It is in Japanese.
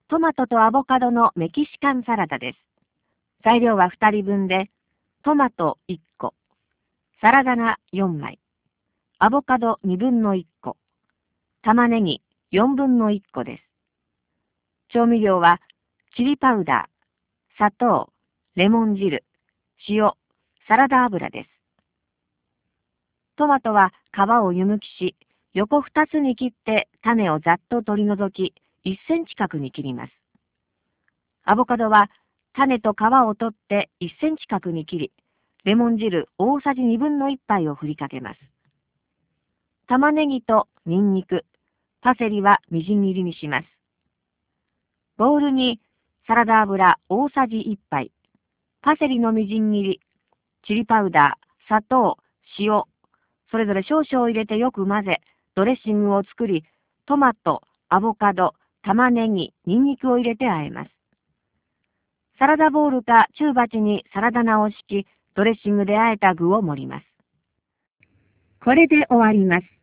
トマトとアボカドのメキシカンサラダです。材料は2人分で、トマト1個、サラダ菜4枚、アボカド2分の1個、玉ねぎ4分の1個です。調味料は、チリパウダー、砂糖、レモン汁、塩、サラダ油です。トマトは皮を湯むきし、横2つに切って種をざっと取り除き、1センチ角に切ります。アボカドは種と皮を取って1センチ角に切り、レモン汁大さじ2分の1杯を振りかけます。玉ねぎとニンニク、パセリはみじん切りにします。ボウルにサラダ油大さじ1杯、パセリのみじん切り、チリパウダー、砂糖、塩、それぞれ少々入れてよく混ぜ、ドレッシングを作り、トマト、アボカド、玉ねぎ、ニンニクを入れて和えます。サラダボウルか中鉢にサラダ菜を敷き、ドレッシングで和えた具を盛ります。これで終わります。